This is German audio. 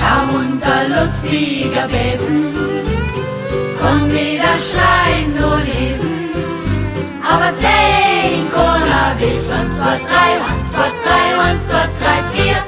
Ja, unser lustiger Besen kann weder schreien nur lesen, aber 10 Cannabis, 1, 2, 3, 1, 2, 3, 1, 2, 3, 4.